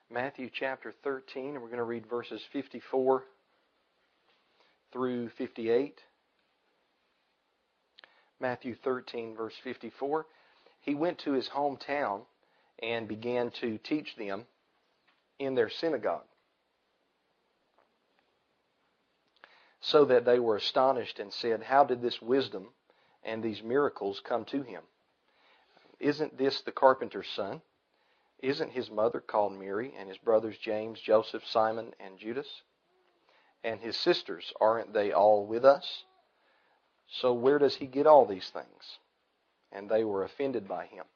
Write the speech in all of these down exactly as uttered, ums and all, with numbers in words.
Matthew chapter thirteen, and we're going to read verses fifty-four through fifty-eight. Matthew thirteen, verse fifty-four. He went to his hometown and began to teach them in their synagogue, so that they were astonished and said, "How did this wisdom and these miracles come to him? Isn't this the carpenter's son? Isn't his mother called Mary, and his brothers James, Joseph, Simon, and Judas? And his sisters, aren't they all with us? So where does he get all these things?" And they were offended by him.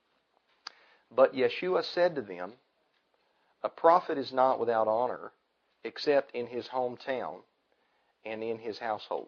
But Yeshua said to them, "A prophet is not without honor, except in his hometown and in his household."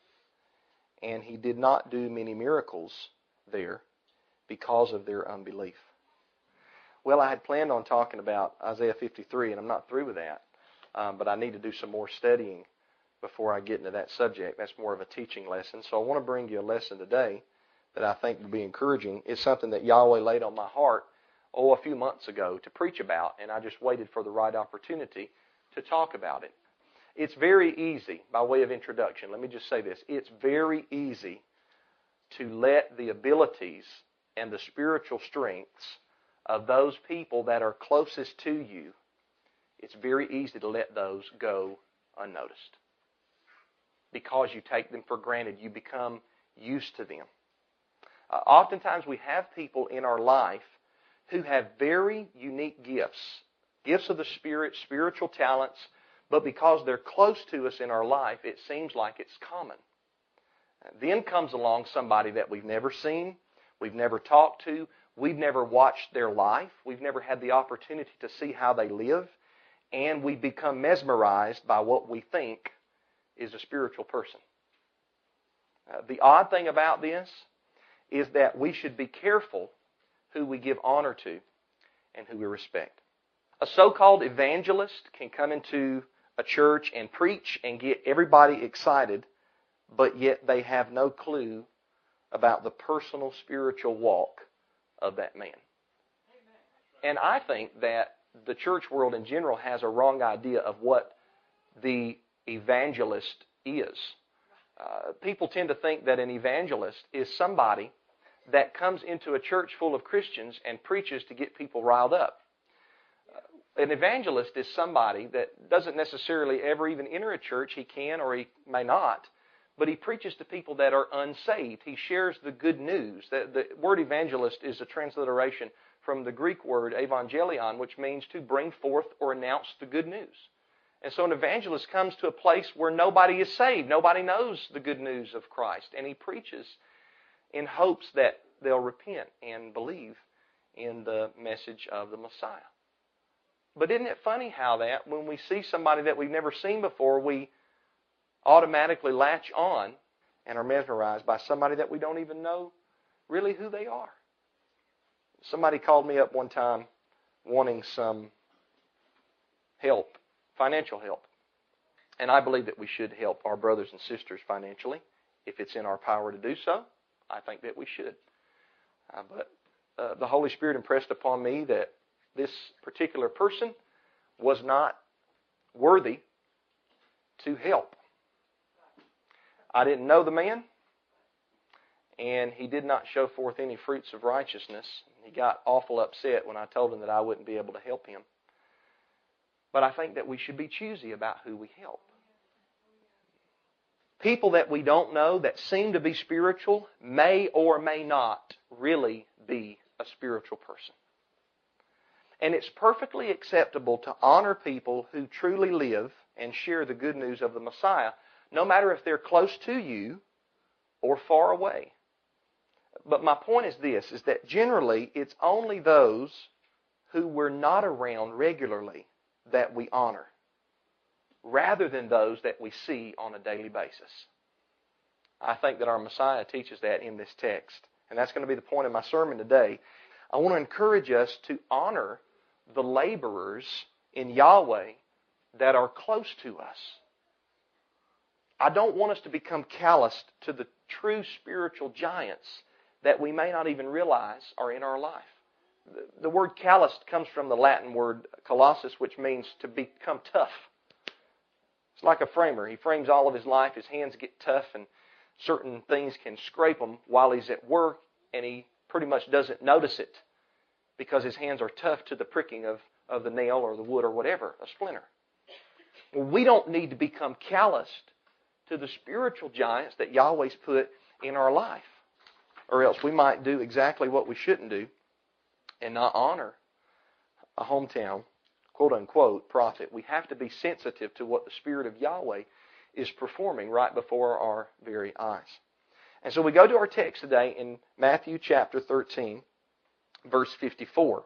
And he did not do many miracles there because of their unbelief. Well, I had planned on talking about Isaiah fifty-three, and I'm not through with that. Um, but I need to do some more studying before I get into that subject. That's more of a teaching lesson. So I want to bring you a lesson today that I think will be encouraging. It's something that Yahweh laid on my heart, oh, a few months ago to preach about, and I just waited for the right opportunity to talk about it. It's very easy, by way of introduction, let me just say this. It's very easy to let the abilities and the spiritual strengths of those people that are closest to you, it's very easy to let those go unnoticed. Because you take them for granted. You become used to them. Uh, oftentimes we have people in our life who have very unique gifts. Gifts of the Spirit, spiritual talents, but because they're close to us in our life, it seems like it's common. Then comes along somebody that we've never seen, we've never talked to, we've never watched their life, we've never had the opportunity to see how they live, and we become mesmerized by what we think is a spiritual person. Uh, the odd thing about this is that we should be careful who we give honor to and who we respect. A so-called evangelist can come into a church and preach and get everybody excited, but yet they have no clue about the personal spiritual walk of that man. And I think that the church world in general has a wrong idea of what the evangelist is. Uh, people tend to think that an evangelist is somebody that comes into a church full of Christians and preaches to get people riled up. Uh, an evangelist is somebody that doesn't necessarily ever even enter a church. He can or he may not, but he preaches to people that are unsaved. He shares the good news. The, the word evangelist is a transliteration from the Greek word evangelion, which means to bring forth or announce the good news. And so an evangelist comes to a place where nobody is saved. Nobody knows the good news of Christ. And he preaches in hopes that they'll repent and believe in the message of the Messiah. But isn't it funny how that when we see somebody that we've never seen before, we automatically latch on and are mesmerized by somebody that we don't even know really who they are. Somebody called me up one time wanting some help, financial help. And I believe that we should help our brothers and sisters financially. If it's in our power to do so, I think that we should. Uh, but uh, the Holy Spirit impressed upon me that this particular person was not worthy to help. I didn't know the man, and he did not show forth any fruits of righteousness. He got awful upset when I told him that I wouldn't be able to help him. But I think that we should be choosy about who we help. People that we don't know that seem to be spiritual may or may not really be a spiritual person. And it's perfectly acceptable to honor people who truly live and share the good news of the Messiah, no matter if they're close to you or far away. But my point is this, is that generally it's only those who we're not around regularly that we honor, rather than those that we see on a daily basis. I think that our Messiah teaches that in this text. And that's going to be the point of my sermon today. I want to encourage us to honor the laborers in Yahweh that are close to us. I don't want us to become calloused to the true spiritual giants that we may not even realize are in our life. The word calloused comes from the Latin word callosus, which means to become tough. It's like a framer. He frames all of his life. His hands get tough, and certain things can scrape him while he's at work, and he pretty much doesn't notice it because his hands are tough to the pricking of, of the nail or the wood or whatever, a splinter. Well, we don't need to become calloused to the spiritual giants that Yahweh's put in our life, or else we might do exactly what we shouldn't do and not honor a hometown, quote-unquote, prophet. We have to be sensitive to what the Spirit of Yahweh is performing right before our very eyes. And so we go to our text today in Matthew chapter thirteen, verse fifty-four.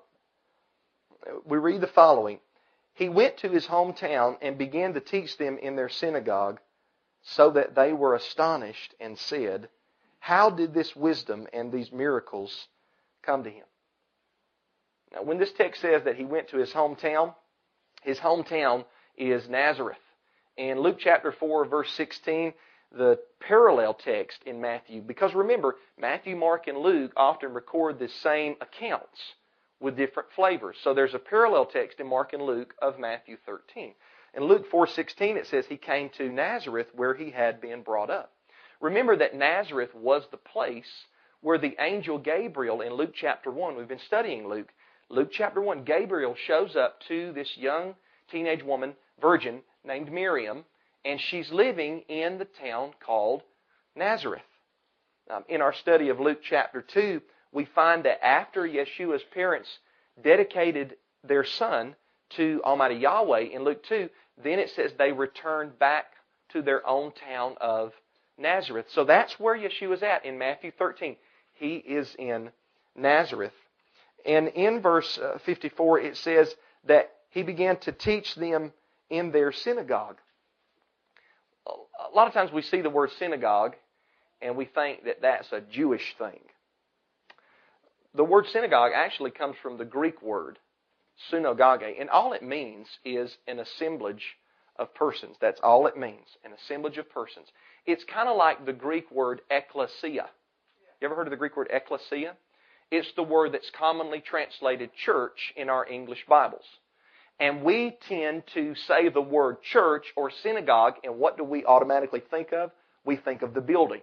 We read the following. He went to his hometown and began to teach them in their synagogue, so that they were astonished and said, "How did this wisdom and these miracles come to him?" Now, when this text says that he went to his hometown, his hometown is Nazareth. In Luke chapter four, verse sixteen, the parallel text in Matthew, because remember, Matthew, Mark, and Luke often record the same accounts with different flavors. So there's a parallel text in Mark and Luke of Matthew thirteen. In Luke four sixteen, it says he came to Nazareth where he had been brought up. Remember that Nazareth was the place where the angel Gabriel in Luke chapter one, we've been studying Luke, Luke chapter one, Gabriel shows up to this young teenage woman, virgin, named Miriam, and she's living in the town called Nazareth. Um, in our study of Luke chapter two, we find that after Yeshua's parents dedicated their son to Almighty Yahweh in Luke two, then it says they returned back to their own town of Nazareth. So that's where Yeshua's at in Matthew thirteen. He is in Nazareth. And in verse fifty-four, it says that he began to teach them in their synagogue. A lot of times we see the word synagogue and we think that that's a Jewish thing. The word synagogue actually comes from the Greek word synagoge, and all it means is an assemblage of persons. That's all it means, an assemblage of persons. It's kind of like the Greek word ekklesia. You ever heard of the Greek word ekklesia? It's the word that's commonly translated church in our English Bibles. And we tend to say the word church or synagogue, and what do we automatically think of? We think of the building.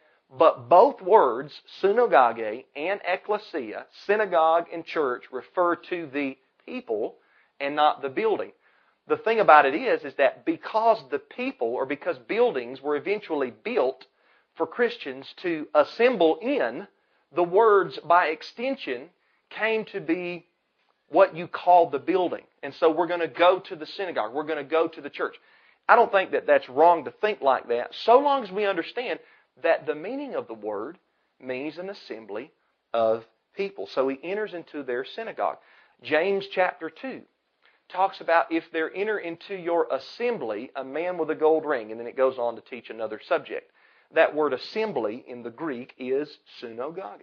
But both words, synagogue and ekklesia, synagogue and church, refer to the people and not the building. The thing about it is, is that because the people, or because buildings were eventually built for Christians to assemble in, the words by extension came to be what you call the building. And so we're going to go to the synagogue. We're going to go to the church. I don't think that that's wrong to think like that, so long as we understand that the meaning of the word means an assembly of people. So he enters into their synagogue. James chapter two talks about if there enter into your assembly a man with a gold ring, and then it goes on to teach another subject. That word assembly in the Greek is synagogue.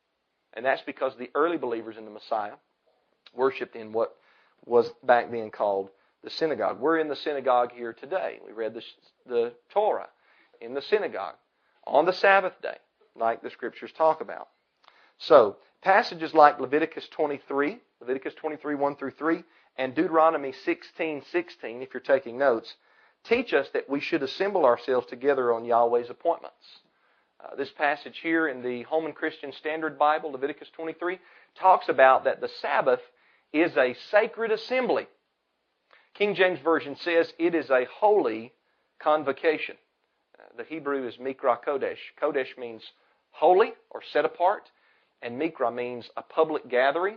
And that's because the early believers in the Messiah worshipped in what was back then called the synagogue. We're in the synagogue here today. We read the, the Torah in the synagogue on the Sabbath day, like the Scriptures talk about. So, passages like Leviticus twenty-three, Leviticus twenty-three, one through three, and Deuteronomy sixteen, sixteen, if you're taking notes, teach us that we should assemble ourselves together on Yahweh's appointments. Uh, this passage here in the Holman Christian Standard Bible, Leviticus twenty-three, talks about that the Sabbath is a sacred assembly. King James Version says it is a holy convocation. Uh, the Hebrew is Mikra Kodesh. Kodesh means holy or set apart, and Mikra means a public gathering,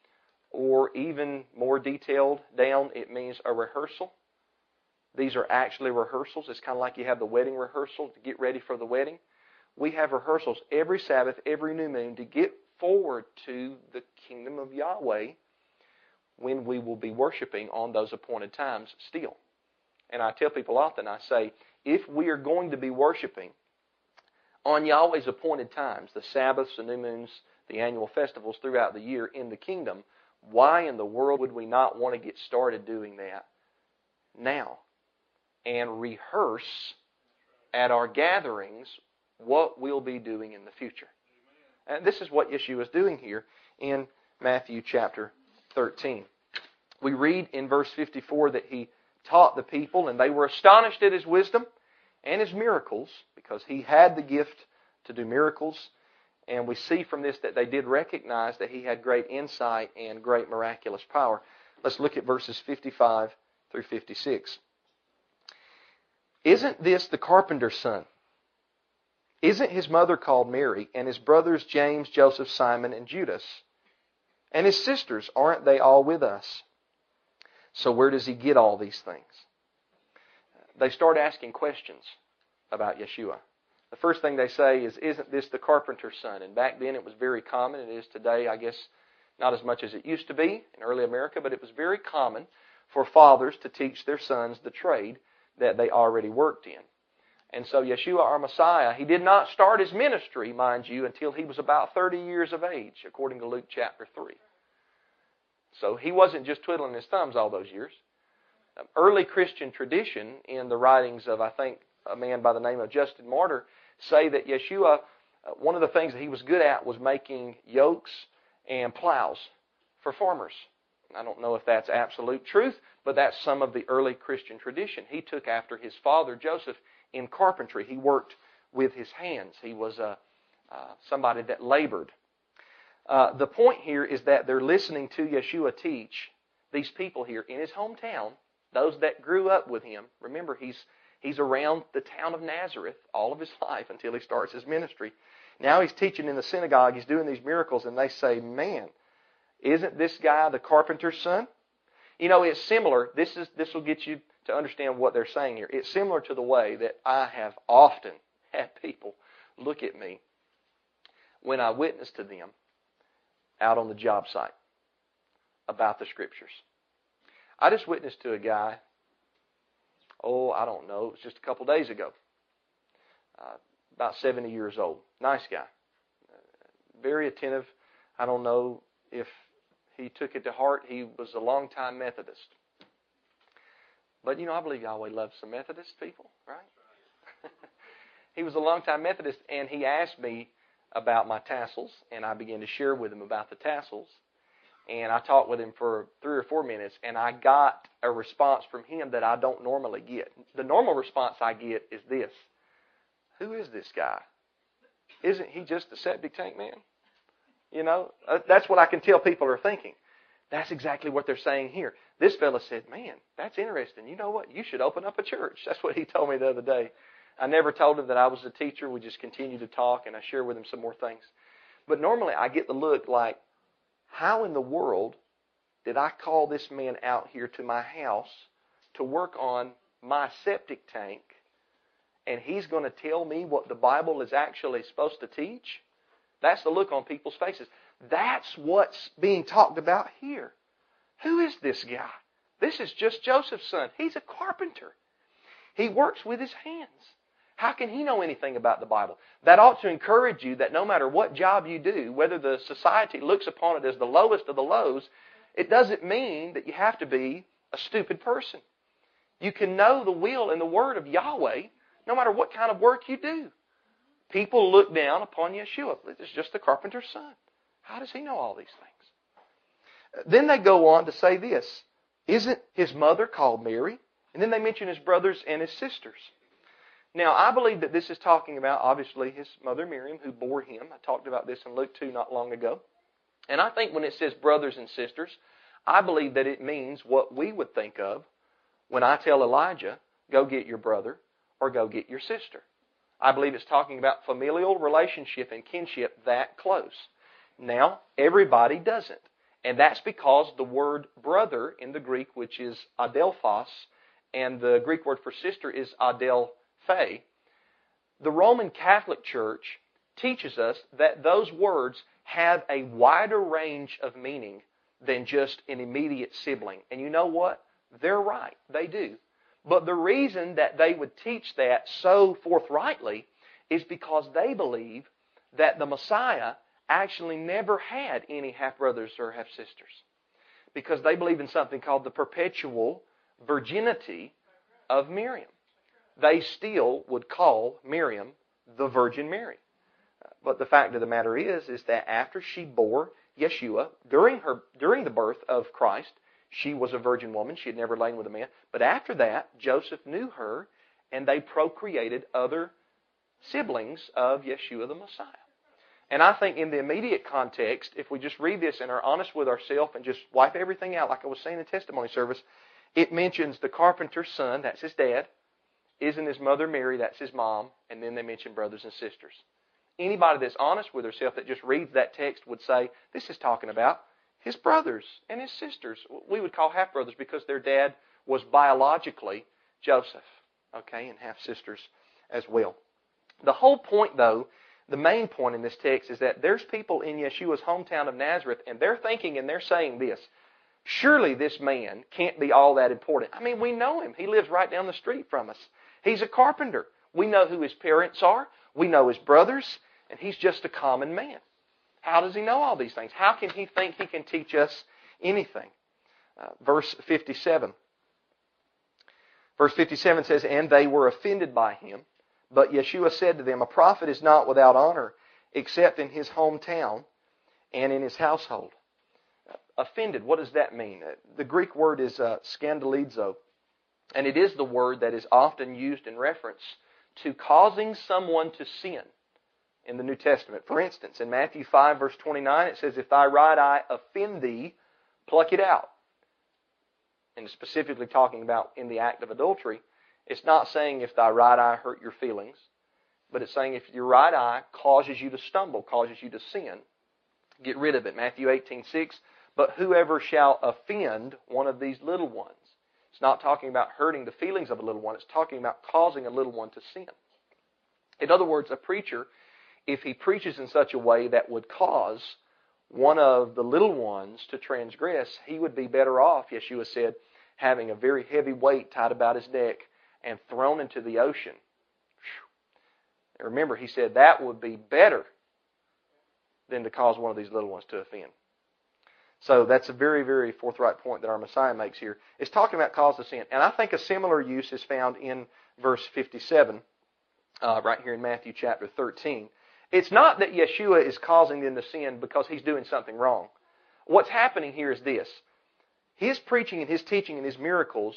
or even more detailed down, it means a rehearsal. These are actually rehearsals. It's kind of like you have the wedding rehearsal to get ready for the wedding. We have rehearsals every Sabbath, every new moon to get forward to the kingdom of Yahweh when we will be worshiping on those appointed times still. And I tell people often, I say, if we are going to be worshiping on Yahweh's appointed times, the Sabbaths, the new moons, the annual festivals throughout the year in the kingdom, why in the world would we not want to get started doing that now and rehearse at our gatherings what we'll be doing in the future? And this is what Yeshua is doing here in Matthew chapter thirteen. We read in verse fifty-four that He taught the people, and they were astonished at His wisdom and His miracles, because He had the gift to do miracles. And we see from this that they did recognize that He had great insight and great miraculous power. Let's look at verses fifty-five through fifty-six. Isn't this the carpenter's son? Isn't his mother called Mary, and his brothers James, Joseph, Simon, and Judas? And his sisters, aren't they all with us? So where does he get all these things? They start asking questions about Yeshua. The first thing they say is, isn't this the carpenter's son? And back then it was very common. It is today, I guess, not as much as it used to be in early America, but it was very common for fathers to teach their sons the trade that they already worked in. And so Yeshua, our Messiah, He did not start His ministry, mind you, until He was about thirty years of age, according to Luke chapter three. So He wasn't just twiddling His thumbs all those years. Early Christian tradition, in the writings of, I think, a man by the name of Justin Martyr, say that Yeshua, one of the things that He was good at was making yokes and plows for farmers. I don't know if that's absolute truth, but that's some of the early Christian tradition. He took after his father, Joseph, in carpentry. He worked with his hands. He was uh, uh, somebody that labored. Uh, the point here is that they're listening to Yeshua teach these people here in His hometown, those that grew up with Him. Remember, He's He's around the town of Nazareth all of His life until He starts His ministry. Now He's teaching in the synagogue. He's doing these miracles, and they say, man, isn't this guy the carpenter's son? You know, it's similar. This is this will get you to understand what they're saying here. It's similar to the way that I have often had people look at me when I witness to them out on the job site about the Scriptures. I just witnessed to a guy, oh, I don't know, it was just a couple days ago, uh, about seventy years old. Nice guy. Uh, very attentive. I don't know if he took it to heart. He was a longtime Methodist. But, you know, I believe Yahweh loves some Methodist people, right? He was a longtime Methodist, and he asked me about my tassels, and I began to share with him about the tassels. And I talked with him for three or four minutes, and I got a response from him that I don't normally get. The normal response I get is this: who is this guy? Isn't he just a septic tank man? You know, that's what I can tell people are thinking. That's exactly what they're saying here. This fellow said, man, that's interesting. You know what? You should open up a church. That's what he told me the other day. I never told him that I was a teacher. We just continued to talk, and I share with him some more things. But normally I get the look like, how in the world did I call this man out here to my house to work on my septic tank, and he's going to tell me what the Bible is actually supposed to teach? That's the look on people's faces. That's what's being talked about here. Who is this guy? This is just Joseph's son. He's a carpenter. He works with his hands. How can he know anything about the Bible? That ought to encourage you that no matter what job you do, whether the society looks upon it as the lowest of the lows, it doesn't mean that you have to be a stupid person. You can know the will and the word of Yahweh no matter what kind of work you do. People look down upon Yeshua. It's just the carpenter's son. How does he know all these things? Then they go on to say this: isn't his mother called Mary? And then they mention his brothers and his sisters. Now, I believe that this is talking about, obviously, his mother Miriam, who bore him. I talked about this in Luke two not long ago. And I think when it says brothers and sisters, I believe that it means what we would think of when I tell Elijah, go get your brother or go get your sister. I believe it's talking about familial relationship and kinship that close. Now, everybody doesn't. And that's because the word brother in the Greek, which is adelphos, and the Greek word for sister is adelphe. The Roman Catholic Church teaches us that those words have a wider range of meaning than just an immediate sibling. And you know what? They're right. They do. But the reason that they would teach that so forthrightly is because they believe that the Messiah actually never had any half-brothers or half-sisters. Because they believe in something called the perpetual virginity of Miriam. They still would call Miriam the Virgin Mary. But the fact of the matter is, is that after she bore Yeshua, during her during the birth of Christ, she was a virgin woman. She had never lain with a man. But after that, Joseph knew her, and they procreated other siblings of Yeshua the Messiah. And I think in the immediate context, if we just read this and are honest with ourselves and just wipe everything out, like I was saying in testimony service, it mentions the carpenter's son, that's his dad, isn't his mother Mary, that's his mom, and then they mention brothers and sisters. Anybody that's honest with herself that just reads that text would say, this is talking about his brothers and his sisters. We would call half-brothers because their dad was biologically Joseph, okay, and half-sisters as well. The whole point, though, the main point in this text is that there's people in Yeshua's hometown of Nazareth, and they're thinking and they're saying this, surely this man can't be all that important. I mean, we know him. He lives right down the street from us. He's a carpenter. We know who his parents are. We know his brothers, and he's just a common man. How does he know all these things? How can he think he can teach us anything? Uh, verse fifty-seven. Verse fifty-seven says, and they were offended by him. But Yeshua said to them, a prophet is not without honor, except in his hometown and in his household. Uh, offended, what does that mean? Uh, the Greek word is uh, scandalizo. And it is the word that is often used in reference to causing someone to sin in the New Testament. For instance, in Matthew five, verse twenty-nine, it says, if thy right eye offend thee, pluck it out. And specifically talking about in the act of adultery, it's not saying if thy right eye hurt your feelings, but it's saying if your right eye causes you to stumble, causes you to sin, get rid of it. Matthew eighteen six, but whoever shall offend one of these little ones. It's not talking about hurting the feelings of a little one. It's talking about causing a little one to sin. In other words, a preacher, if he preaches in such a way that would cause one of the little ones to transgress, he would be better off, Yeshua said, having a very heavy weight tied about his neck and thrown into the ocean. Remember, he said that would be better than to cause one of these little ones to offend. So that's a very, very forthright point that our Messiah makes here. It's talking about cause of sin. And I think a similar use is found in verse fifty-seven, uh, right here in Matthew chapter thirteen. It's not that Yeshua is causing them to sin because he's doing something wrong. What's happening here is this. His preaching and his teaching and his miracles,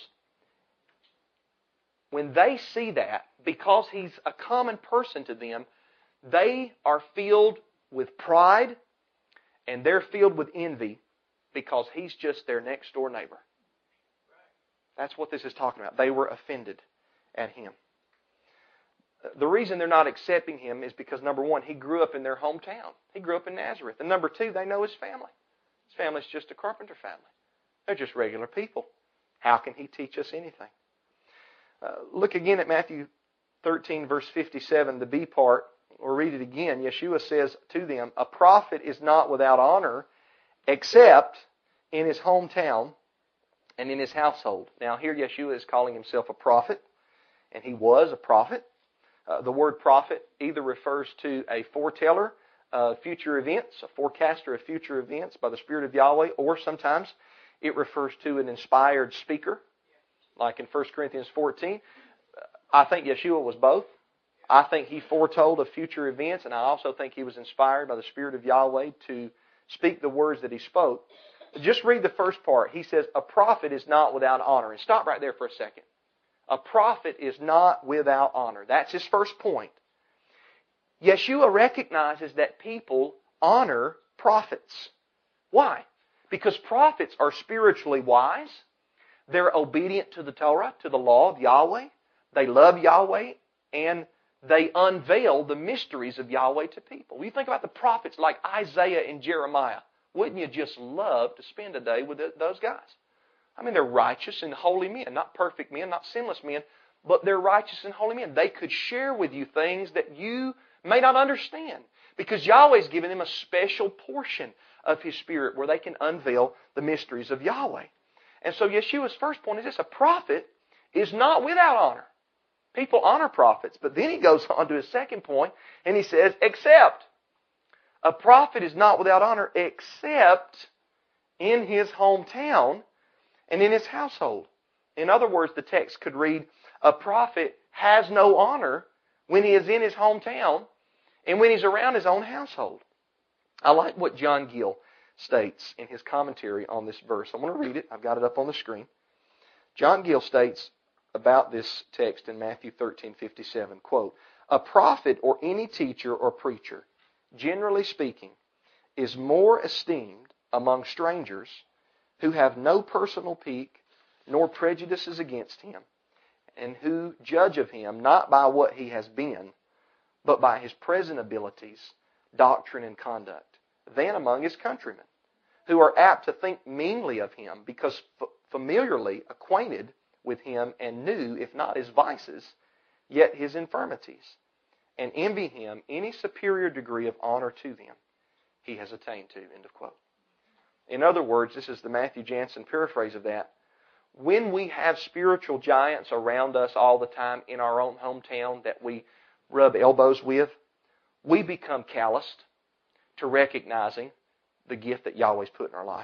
when they see that, because he's a common person to them, they are filled with pride and they're filled with envy because he's just their next door neighbor. That's what this is talking about. They were offended at him. The reason they're not accepting him is because, number one, he grew up in their hometown. He grew up in Nazareth. And number two, they know his family. His family's just a carpenter family. They're just regular people. How can he teach us anything? Uh, look again at Matthew thirteen, verse fifty-seven, the B part. We'll read it again. Yeshua says to them, a prophet is not without honor except in his hometown and in his household. Now here Yeshua is calling himself a prophet, and he was a prophet. Uh, the word prophet either refers to a foreteller of future events, a forecaster of future events by the Spirit of Yahweh, or sometimes it refers to an inspired speaker, like in First Corinthians fourteen. I think Yeshua was both. I think he foretold of future events, and I also think he was inspired by the Spirit of Yahweh to speak the words that he spoke. Just read the first part. He says, a prophet is not without honor. And stop right there for a second. A prophet is not without honor. That's his first point. Yeshua recognizes that people honor prophets. Why? Because prophets are spiritually wise. They're obedient to the Torah, to the law of Yahweh. They love Yahweh, and they unveil the mysteries of Yahweh to people. When you think about the prophets like Isaiah and Jeremiah, wouldn't you just love to spend a day with those guys? I mean, they're righteous and holy men, not perfect men, not sinless men, but they're righteous and holy men. They could share with you things that you may not understand because Yahweh's given them a special portion of His Spirit where they can unveil the mysteries of Yahweh. And so Yeshua's first point is this: a prophet is not without honor. People honor prophets, but then he goes on to his second point and he says, except. A prophet is not without honor except in his hometown and in his household. In other words, the text could read, a prophet has no honor when he is in his hometown and when he's around his own household. I like what John Gill states in his commentary on this verse. I'm going to read it. I've got it up on the screen. John Gill states about this text in Matthew thirteen fifty-seven, quote, "A prophet or any teacher or preacher, generally speaking, is more esteemed among strangers who have no personal pique nor prejudices against him, and who judge of him not by what he has been, but by his present abilities, doctrine, and conduct, than among his countrymen, who are apt to think meanly of him, because f- familiarly acquainted with him and knew, if not his vices, yet his infirmities, and envy him any superior degree of honor to them he has attained to." End of quote. In other words, this is the Matthew Jansen paraphrase of that. When we have spiritual giants around us all the time in our own hometown that we rub elbows with, we become calloused to recognizing the gift that Yahweh's put in our life.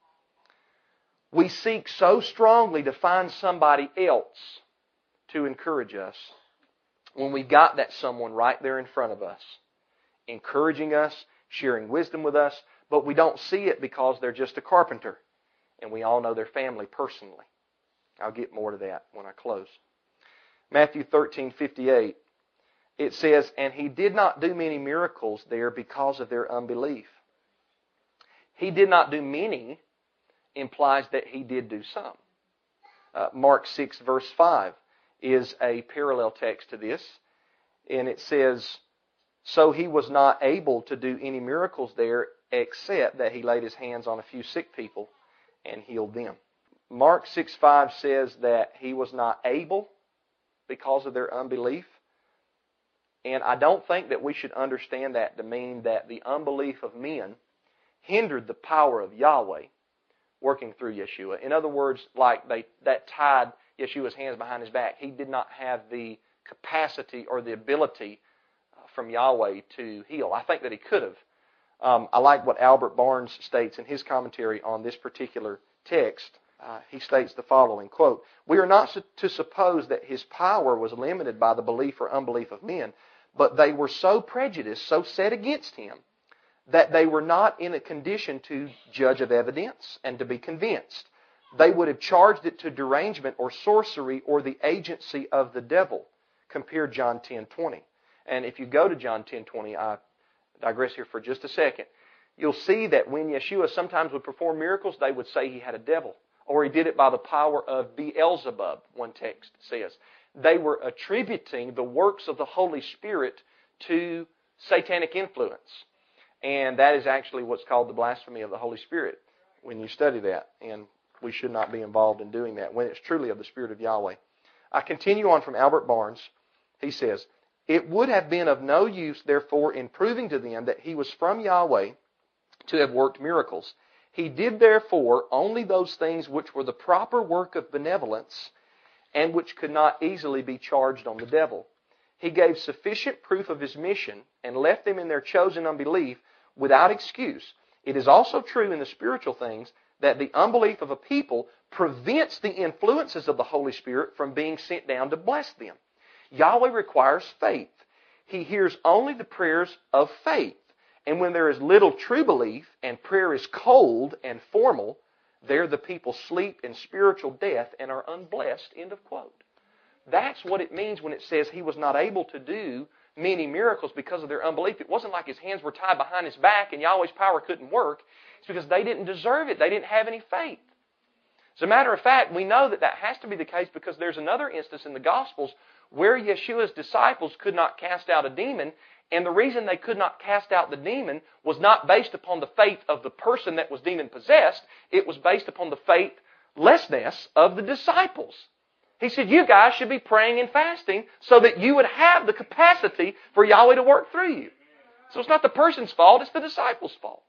We seek so strongly to find somebody else to encourage us when we've got that someone right there in front of us, encouraging us, sharing wisdom with us, but we don't see it because they're just a carpenter, and we all know their family personally. I'll get more to that when I close. Matthew thirteen fifty-eight, it says, "And he did not do many miracles there because of their unbelief." He did not do many implies that he did do some. Uh, Mark six verse five is a parallel text to this, and it says, "So he was not able to do any miracles there except that he laid his hands on a few sick people and healed them." Mark six five says that he was not able because of their unbelief. And I don't think that we should understand that to mean that the unbelief of men hindered the power of Yahweh working through Yeshua. In other words, like they that tied Yeshua's hands behind his back. He did not have the capacity or the ability from Yahweh to heal. I think that he could have. Um, I like what Albert Barnes states in his commentary on this particular text. Uh, he states the following, quote, "We are not su- to suppose that his power was limited by the belief or unbelief of men, but they were so prejudiced, so set against him, that they were not in a condition to judge of evidence and to be convinced. They would have charged it to derangement or sorcery or the agency of the devil." Compare John ten twenty. And if you go to John ten twenty, I digress here for just a second, you'll see that when Yeshua sometimes would perform miracles, they would say he had a devil. Or he did it by the power of Beelzebub, one text says. They were attributing the works of the Holy Spirit to satanic influence. And that is actually what's called the blasphemy of the Holy Spirit when you study that. And we should not be involved in doing that when it's truly of the Spirit of Yahweh. I continue on from Albert Barnes. He says, "It would have been of no use, therefore, in proving to them that he was from Yahweh to have worked miracles. He did, therefore, only those things which were the proper work of benevolence and which could not easily be charged on the devil. He gave sufficient proof of his mission and left them in their chosen unbelief without excuse. It is also true in the spiritual things that the unbelief of a people prevents the influences of the Holy Spirit from being sent down to bless them. Yahweh requires faith. He hears only the prayers of faith. And when there is little true belief and prayer is cold and formal, there the people sleep in spiritual death and are unblessed." End of quote. That's what it means when it says he was not able to do many miracles because of their unbelief. It wasn't like his hands were tied behind his back and Yahweh's power couldn't work. It's because they didn't deserve it. They didn't have any faith. As a matter of fact, we know that that has to be the case because there's another instance in the Gospels where Yeshua's disciples could not cast out a demon, and the reason they could not cast out the demon was not based upon the faith of the person that was demon-possessed. It was based upon the faithlessness of the disciples. He said, you guys should be praying and fasting so that you would have the capacity for Yahweh to work through you. So it's not the person's fault, it's the disciples' fault.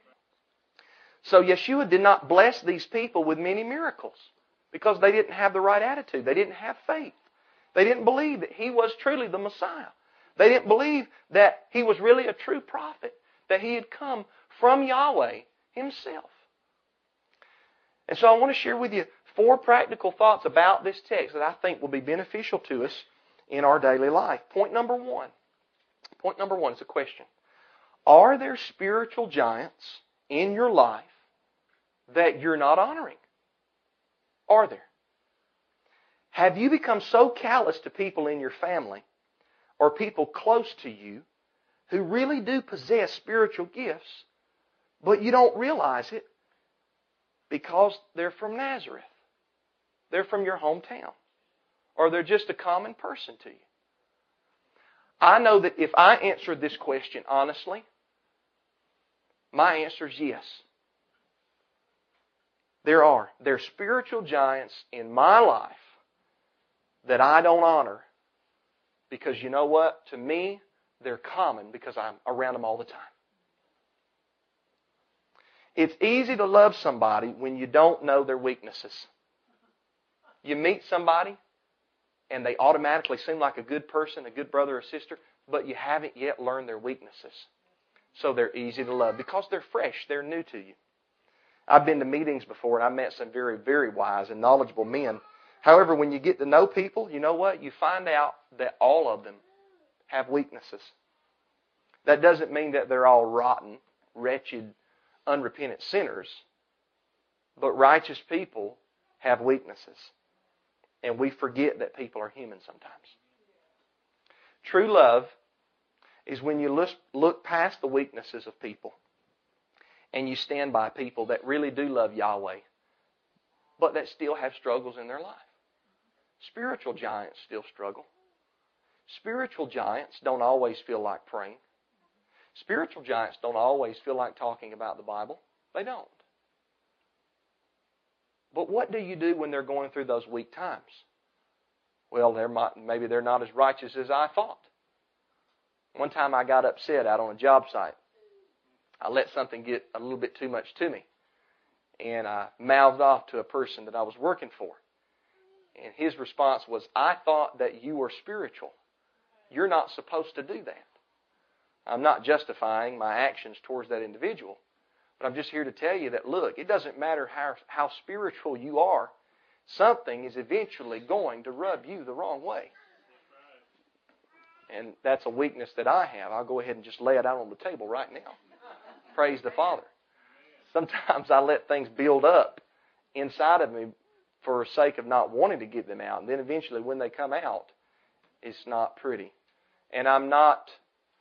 So Yeshua did not bless these people with many miracles because they didn't have the right attitude. They didn't have faith. They didn't believe that He was truly the Messiah. They didn't believe that He was really a true prophet, that He had come from Yahweh Himself. And so I want to share with you four practical thoughts about this text that I think will be beneficial to us in our daily life. Point number one. Point number one is a question. Are there spiritual giants in your life that you're not honoring? Are there? Have you become so callous to people in your family or people close to you who really do possess spiritual gifts, but you don't realize it because they're from Nazareth? They're from your hometown. Or they're just a common person to you. I know that if I answered this question honestly, my answer is yes. There are. There are spiritual giants in my life that I don't honor because you know what? To me, they're common because I'm around them all the time. It's easy to love somebody when you don't know their weaknesses. You meet somebody and they automatically seem like a good person, a good brother or sister, but you haven't yet learned their weaknesses. So they're easy to love because they're fresh, they're new to you. I've been to meetings before and I met some very, very wise and knowledgeable men. However, when you get to know people, you know what? You find out that all of them have weaknesses. That doesn't mean that they're all rotten, wretched, unrepentant sinners. But righteous people have weaknesses. And we forget that people are human sometimes. True love is when you look past the weaknesses of people and you stand by people that really do love Yahweh, but that still have struggles in their life. Spiritual giants still struggle. Spiritual giants don't always feel like praying. Spiritual giants don't always feel like talking about the Bible. They don't. But what do you do when they're going through those weak times? Well, they're might, maybe they're not as righteous as I thought. One time I got upset out on a job site. I let something get a little bit too much to me. And I mouthed off to a person that I was working for. And his response was, I thought that you were spiritual. You're not supposed to do that. I'm not justifying my actions towards that individual. But I'm just here to tell you that, look, it doesn't matter how, how spiritual you are. Something is eventually going to rub you the wrong way. And that's a weakness that I have. I'll go ahead and just lay it out on the table right now. Praise the Father. Sometimes I let things build up inside of me for the sake of not wanting to get them out. And then eventually when they come out, it's not pretty. And I'm not,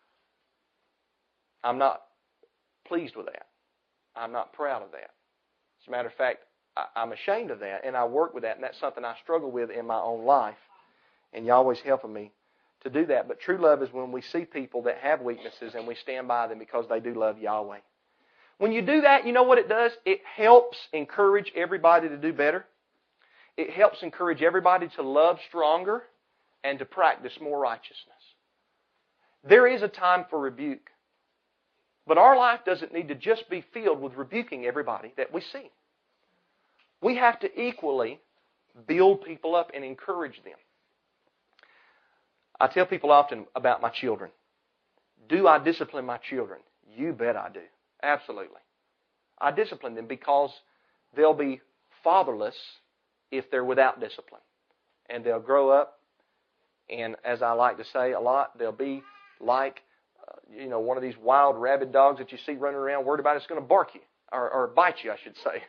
I'm not pleased with that. I'm not proud of that. As a matter of fact, I, I'm ashamed of that, and I work with that, and that's something I struggle with in my own life. And Yahweh's helping me to do that. But true love is when we see people that have weaknesses and we stand by them because they do love Yahweh. When you do that, you know what it does? It helps encourage everybody to do better. It helps encourage everybody to love stronger and to practice more righteousness. There is a time for rebuke. But our life doesn't need to just be filled with rebuking everybody that we see. We have to equally build people up and encourage them. I tell people often about my children. Do I discipline my children? You bet I do. Absolutely. I discipline them because they'll be fatherless if they're without discipline. And they'll grow up, and as I like to say a lot, they'll be like you know, one of these wild rabid dogs that you see running around worried about it's going to bark you, or, or bite you, I should say.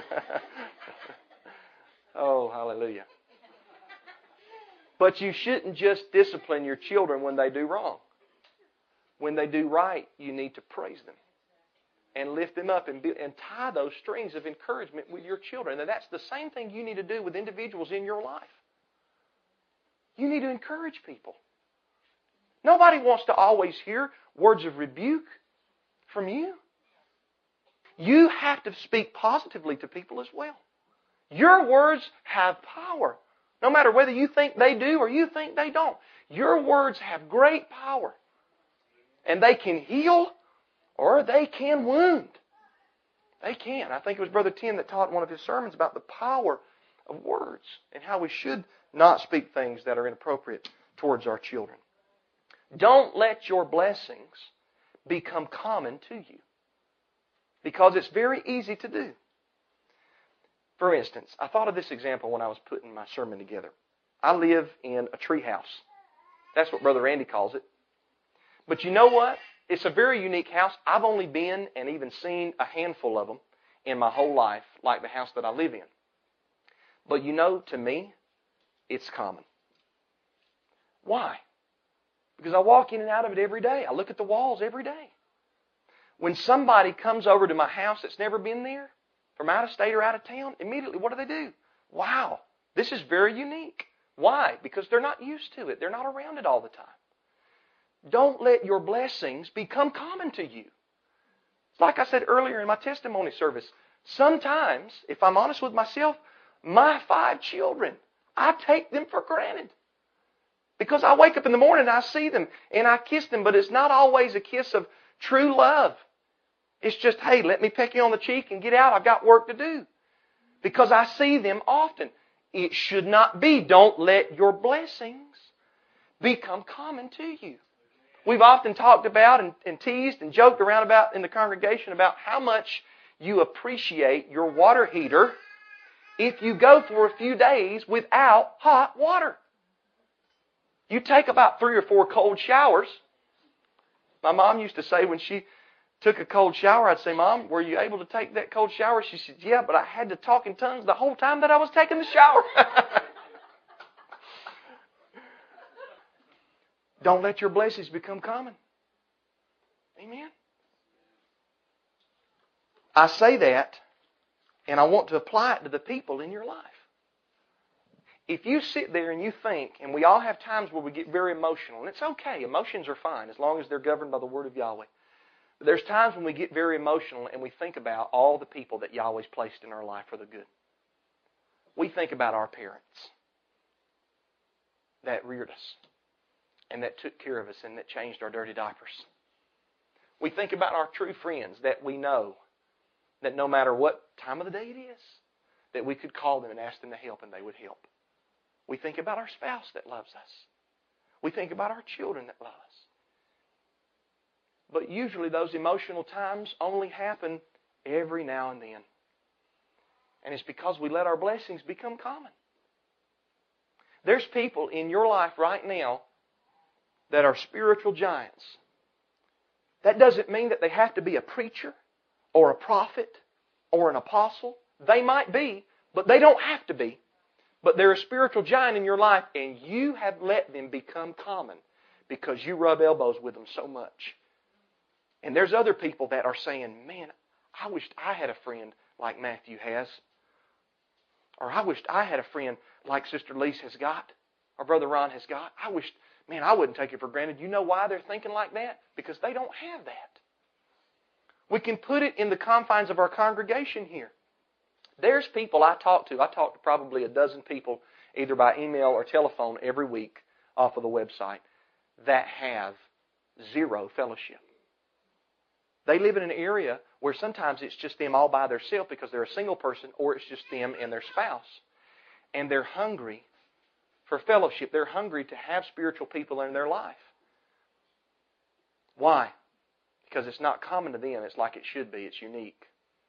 Oh, hallelujah. But you shouldn't just discipline your children when they do wrong. When they do right, you need to praise them and lift them up and, be, and tie those strings of encouragement with your children. And that's the same thing you need to do with individuals in your life. You need to encourage people. Nobody wants to always hear words of rebuke from you. You have to speak positively to people as well. Your words have power. No matter whether you think they do or you think they don't. Your words have great power. And they can heal or they can wound. They can. I think it was Brother Tim that taught one of his sermons about the power of words and how we should not speak things that are inappropriate towards our children. Don't let your blessings become common to you. Because it's very easy to do. For instance, I thought of this example when I was putting my sermon together. I live in a tree house. That's what Brother Randy calls it. But you know what? It's a very unique house. I've only been and even seen a handful of them in my whole life, like the house that I live in. But you know, to me, it's common. Why? Because I walk in and out of it every day. I look at the walls every day. When somebody comes over to my house that's never been there, from out of state or out of town, immediately what do they do? Wow, this is very unique. Why? Because they're not used to it. They're not around it all the time. Don't let your blessings become common to you. Like I said earlier in my testimony service, sometimes, if I'm honest with myself, my five children, I take them for granted. Because I wake up in the morning and I see them and I kiss them, but it's not always a kiss of true love. It's just, hey, let me peck you on the cheek and get out. I've got work to do. Because I see them often. It should not be. Don't let your blessings become common to you. We've often talked about and, and teased and joked around about in the congregation about how much you appreciate your water heater if you go for a few days without hot water. You take about three or four cold showers. My mom used to say when she took a cold shower, I'd say, Mom, were you able to take that cold shower? She said, yeah, but I had to talk in tongues the whole time that I was taking the shower. Don't let your blessings become common. Amen. I say that, and I want to apply it to the people in your life. If you sit there and you think, and we all have times where we get very emotional, and it's okay, emotions are fine as long as they're governed by the Word of Yahweh. But there's times when we get very emotional and we think about all the people that Yahweh's placed in our life for the good. We think about our parents that reared us and that took care of us and that changed our dirty diapers. We think about our true friends that we know that no matter what time of the day it is, that we could call them and ask them to help and they would help. We think about our spouse that loves us. We think about our children that love us. But usually those emotional times only happen every now and then. And it's because we let our blessings become common. There's people in your life right now that are spiritual giants. That doesn't mean that they have to be a preacher or a prophet or an apostle. They might be, but they don't have to be. But they're a spiritual giant in your life, and you have let them become common because you rub elbows with them so much. And there's other people that are saying, man, I wished I had a friend like Matthew has. Or I wished I had a friend like Sister Lise has got, or Brother Ron has got. I wished, man, I wouldn't take it for granted. You know why they're thinking like that? Because they don't have that. We can put it in the confines of our congregation here. There's people I talk to. I talk to probably a dozen people either by email or telephone every week off of the website that have zero fellowship. They live in an area where sometimes it's just them all by themselves because they're a single person, or it's just them and their spouse. And they're hungry for fellowship. They're hungry to have spiritual people in their life. Why? Because it's not common to them. It's like it should be. It's unique.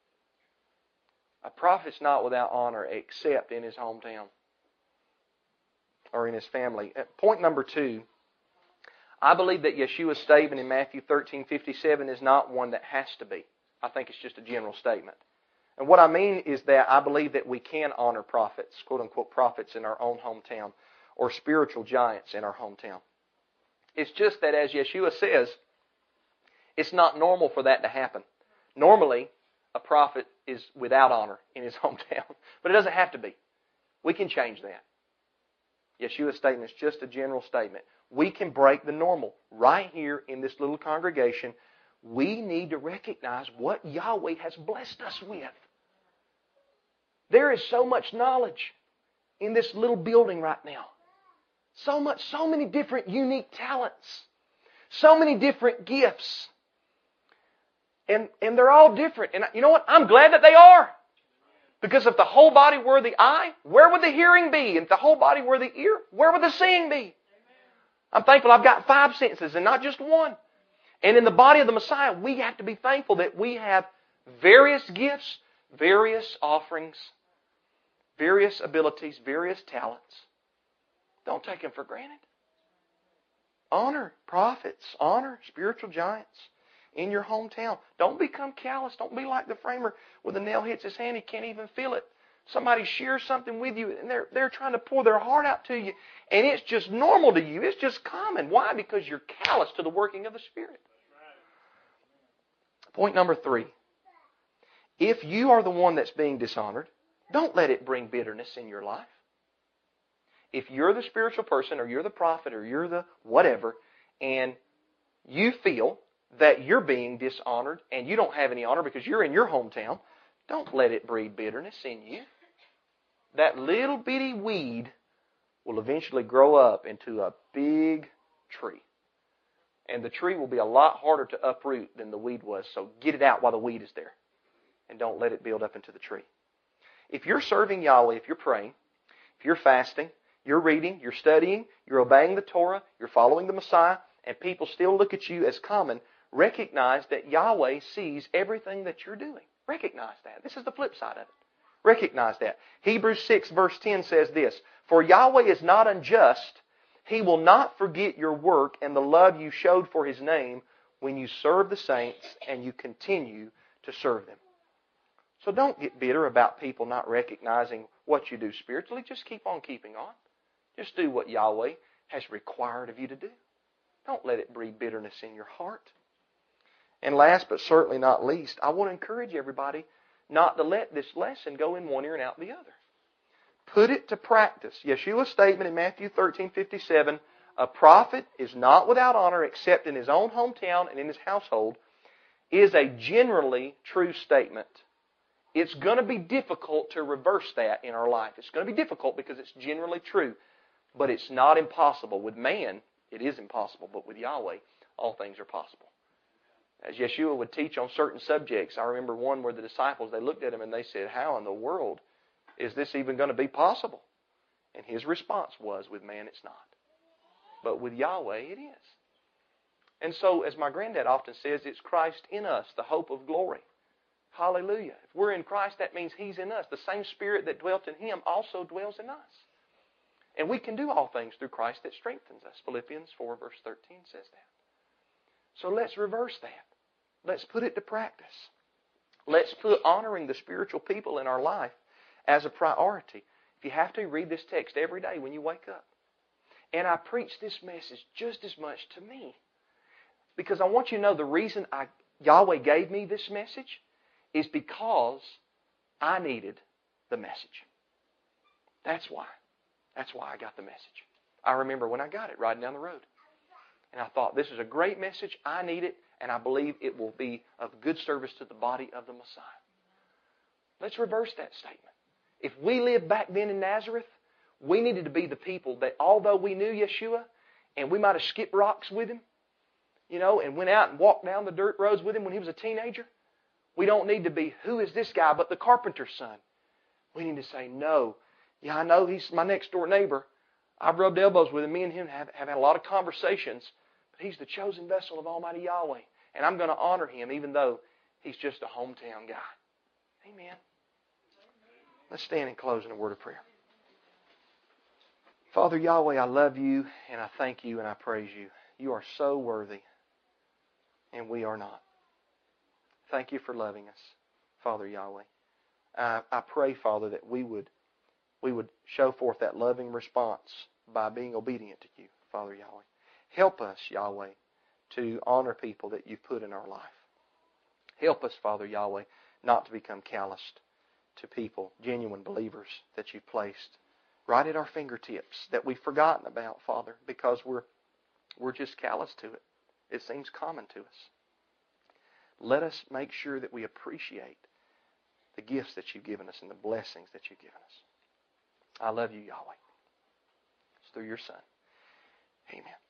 A prophet's not without honor except in his hometown or in his family. Point number two, I believe that Yeshua's statement in Matthew thirteen fifty-seven is not one that has to be. I think it's just a general statement. And what I mean is that I believe that we can honor prophets, quote-unquote prophets, in our own hometown or spiritual giants in our hometown. It's just that, as Yeshua says, it's not normal for that to happen. Normally, a prophet is without honor in his hometown. But it doesn't have to be. We can change that. Yeshua's statement is just a general statement. We can break the normal. Right here in this little congregation, we need to recognize what Yahweh has blessed us with. There is so much knowledge in this little building right now. So much, so many different unique talents. So many different gifts. And, and they're all different. And you know what? I'm glad that they are. Because if the whole body were the eye, where would the hearing be? And if the whole body were the ear, where would the seeing be? I'm thankful I've got five senses and not just one. And in the body of the Messiah, we have to be thankful that we have various gifts, various offerings, various abilities, various talents. Don't take them for granted. Honor prophets. Honor spiritual giants in your hometown. Don't become callous. Don't be like the framer when the nail hits his hand, he can't even feel it. Somebody shares something with you and they're, they're trying to pour their heart out to you. And it's just normal to you. It's just common. Why? Because you're callous to the working of the Spirit. Point number three. If you are the one that's being dishonored, don't let it bring bitterness in your life. If you're the spiritual person or you're the prophet or you're the whatever, and you feel that you're being dishonored and you don't have any honor because you're in your hometown, don't let it breed bitterness in you. That little bitty weed will eventually grow up into a big tree. And the tree will be a lot harder to uproot than the weed was, so get it out while the weed is there. And don't let it build up into the tree. If you're serving Yahweh, if you're praying, if you're fasting, you're reading, you're studying, you're obeying the Torah, you're following the Messiah, and people still look at you as common, recognize that Yahweh sees everything that you're doing. Recognize that. This is the flip side of it. Recognize that. Hebrews six verse ten says this, "For Yahweh is not unjust. He will not forget your work and the love you showed for His name when you serve the saints and you continue to serve them." So don't get bitter about people not recognizing what you do spiritually. Just keep on keeping on. Just do what Yahweh has required of you to do. Don't let it breed bitterness in your heart. And last but certainly not least, I want to encourage everybody not to let this lesson go in one ear and out the other. Put it to practice. Yeshua's statement in Matthew thirteen fifty-seven, "A prophet is not without honor except in his own hometown and in his household," is a generally true statement. It's going to be difficult to reverse that in our life. It's going to be difficult because it's generally true. But it's not impossible. With man, it is impossible. But with Yahweh, all things are possible. As Yeshua would teach on certain subjects, I remember one where the disciples, they looked at him and they said, "How in the world is this even going to be possible?" And his response was, with man it's not. But with Yahweh it is. And so, as my granddad often says, it's Christ in us, the hope of glory. Hallelujah. If we're in Christ, that means He's in us. The same Spirit that dwelt in Him also dwells in us. And we can do all things through Christ that strengthens us. Philippians four verse thirteen says that. So let's reverse that. Let's put it to practice. Let's put honoring the spiritual people in our life as a priority. If you have to, read this text every day when you wake up. And I preach this message just as much to me. Because I want you to know the reason I, Yahweh gave me this message is because I needed the message. That's why. That's why I got the message. I remember when I got it riding down the road. And I thought, this is a great message. I need it. And I believe it will be of good service to the body of the Messiah. Let's reverse that statement. If we lived back then in Nazareth, we needed to be the people that although we knew Yeshua and we might have skipped rocks with Him, you know, and went out and walked down the dirt roads with Him when He was a teenager, we don't need to be, who is this guy but the carpenter's son? We need to say, no. Yeah, I know he's my next door neighbor. I've rubbed elbows with him. Me and him have, have had a lot of conversations. But he's the chosen vessel of Almighty Yahweh. And I'm going to honor him even though he's just a hometown guy. Amen. Let's stand and close in a word of prayer. Father Yahweh, I love you and I thank you and I praise you. You are so worthy and we are not. Thank you for loving us, Father Yahweh. I, I pray, Father, that we would we would show forth that loving response by being obedient to you, Father Yahweh. Help us, Yahweh, to honor people that you've put in our life. Help us, Father Yahweh, not to become calloused to people, genuine believers that you've placed right at our fingertips that we've forgotten about, Father, because we're we're just callous to it. It seems common to us. Let us make sure that we appreciate the gifts that you've given us and the blessings that you've given us. I love you, Yahweh. It's through your Son. Amen.